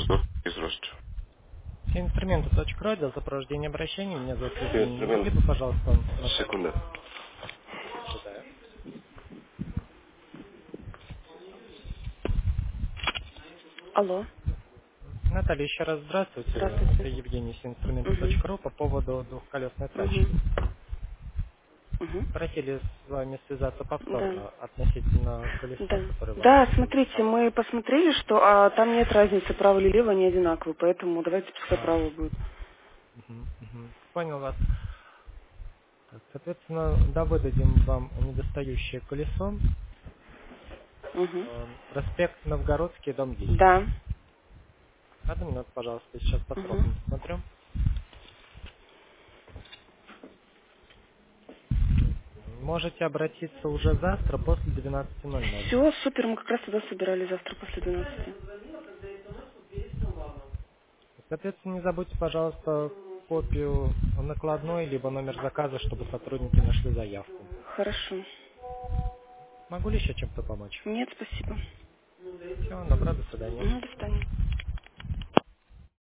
Можно. Здравствуйте. Инструменты.ру, отдел сопровождения обращений. Меня зовут Евгений. Не Инструмент. могли бы, пожалуйста, Секунда. ожидаю. Алло, Наталья, еще раз здравствуйте. Это здравствуйте. Евгений с Угу, инструменты.ру по поводу двухколесной угу, тачки. угу. Просили с вами связаться Да, повторно относительно колеса, да. которое вас Да, смотрите, интересовало. мы посмотрели, что там нет разницы, право или лево, они одинаковые, поэтому давайте пускай А, право будет. Понял вас. Так, соответственно, да, выдадим вам недостающее колесо. Угу. Проспект Новгородский, дом 10. Да. Одну минуту, пожалуйста, сейчас Угу. подробно посмотрю. Можете обратиться уже завтра после 12:00. Все, супер, мы как раз туда собирались завтра после 12. Соответственно, не забудьте, пожалуйста, копию накладной, либо номер заказа, чтобы сотрудники нашли заявку. Хорошо. Могу ли еще чем-то помочь? Нет, спасибо. Все, добра, до свидания. Угу, до свидания.